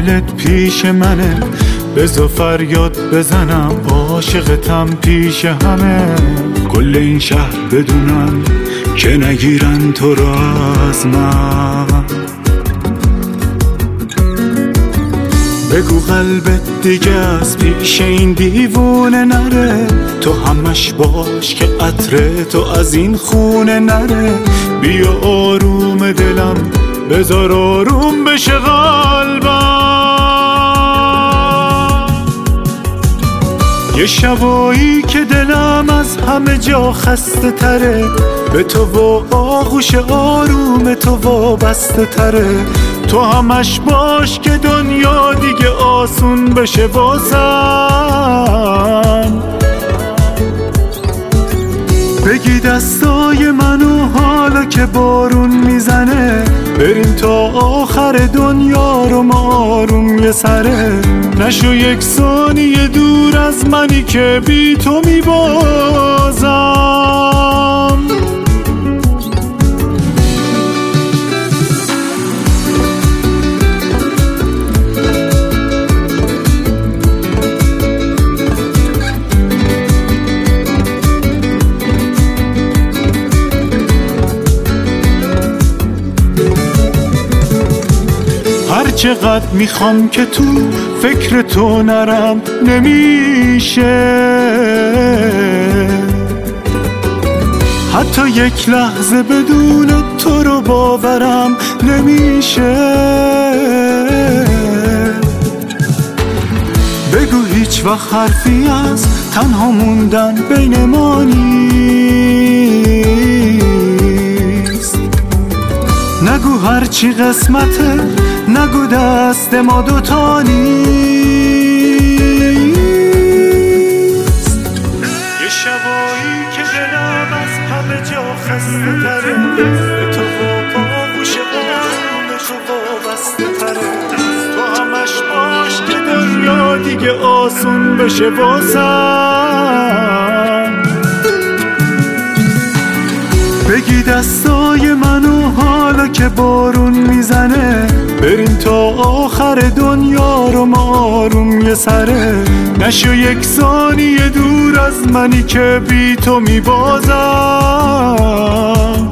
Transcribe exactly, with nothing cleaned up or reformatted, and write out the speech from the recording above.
دلت پیش منه، بذار فریاد بزنم عاشقتم پیش همه. کل این شهر بدونن که نگیرن تو را از من. بگو قلبت دیگه از پیش این دیوونه نره، تو همش باش که عطر تو از این خونه نره. بیا آروم دلم بذار آروم بشه قلبم. یه شبایی که دلم از همه جا خسته تره، به تو و آغوش آروم تو وابسته تره. تو همش باش که دنیا دیگه آسون بشه واسم. بگی دستای منو حالا که بارون میزنه، بریم تا آخر دنیا رو ما آروم یه سره. نشو یک ثانیه دور از منی که بی تو میبازم. هر چقدر میخوام که تو فکر تو نرم نمیشه، حتی یک لحظه بدون تو رو باورم نمیشه. بگو هیچ وقت حرفی از تنها موندن بین ما نیست. نگو هرچی قسمته، نگو دست ما دوتا نیست. یه شبایی که دلم از همه جا خسته تره، به تو و آغوش آروم تو وابسته تره. تو همش باش که دنیا دیگه آسون بشه واسم. بگی دستای منو حالا که بارون میزنه، بریم تا آخر دنیا رو ما آروم یه سره. نشو یک ثانیه دور از منی که بی تو میبازم.